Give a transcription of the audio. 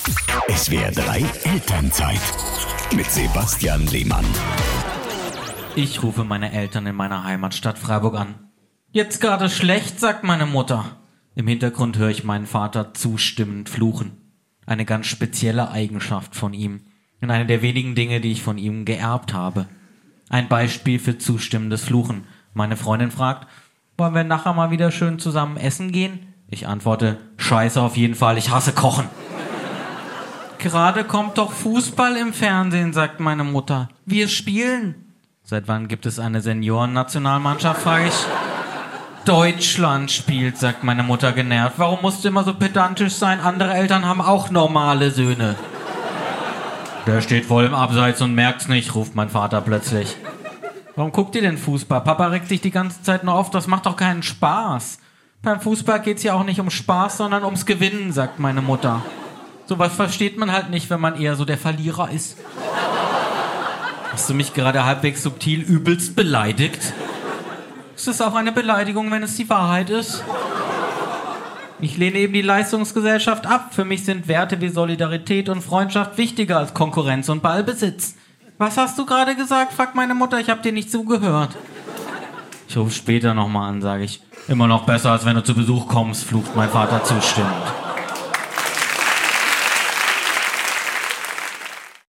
SWR 3 Elternzeit mit Sebastian Lehmann. Ich rufe meine Eltern in meiner Heimatstadt Freiburg an. Jetzt gerade schlecht, sagt meine Mutter. Im Hintergrund höre ich meinen Vater zustimmend fluchen. Eine ganz spezielle Eigenschaft von ihm. Und eine der wenigen Dinge, die ich von ihm geerbt habe. Ein Beispiel für zustimmendes Fluchen. Meine Freundin fragt, wollen wir nachher mal wieder schön zusammen essen gehen? Ich antworte, scheiße auf jeden Fall, ich hasse Kochen. Gerade kommt doch Fußball im Fernsehen, sagt meine Mutter. Wir spielen. Seit wann gibt es eine Seniorennationalmannschaft, frage ich. Deutschland spielt, sagt meine Mutter genervt. Warum musst du immer so pedantisch sein? Andere Eltern haben auch normale Söhne. Der steht voll im Abseits und merkt's nicht, ruft mein Vater plötzlich. Warum guckt ihr denn Fußball? Papa regt sich die ganze Zeit nur auf, das macht doch keinen Spaß. Beim Fußball geht's ja auch nicht um Spaß, sondern ums Gewinnen, sagt meine Mutter. Sowas versteht man halt nicht, wenn man eher so der Verlierer ist. Hast du mich gerade halbwegs subtil übelst beleidigt? Ist es auch eine Beleidigung, wenn es die Wahrheit ist? Ich lehne eben die Leistungsgesellschaft ab. Für mich sind Werte wie Solidarität und Freundschaft wichtiger als Konkurrenz und Ballbesitz. Was hast du gerade gesagt, fragt meine Mutter. Ich habe dir nicht zugehört. Ich rufe später nochmal an, sage ich. Immer noch besser, als wenn du zu Besuch kommst, flucht mein Vater zustimmend.